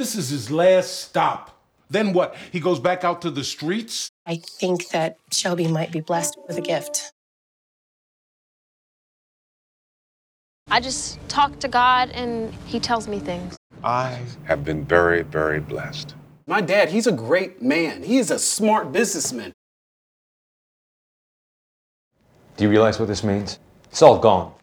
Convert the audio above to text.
This is his last stop. Then what? He goes back out to the streets? I think that Shelby might be blessed with a gift. I just talk to God and he tells me things. I have been very, very blessed. My dad, he's a great man. He is a smart businessman. Do you realize what this means? It's all gone.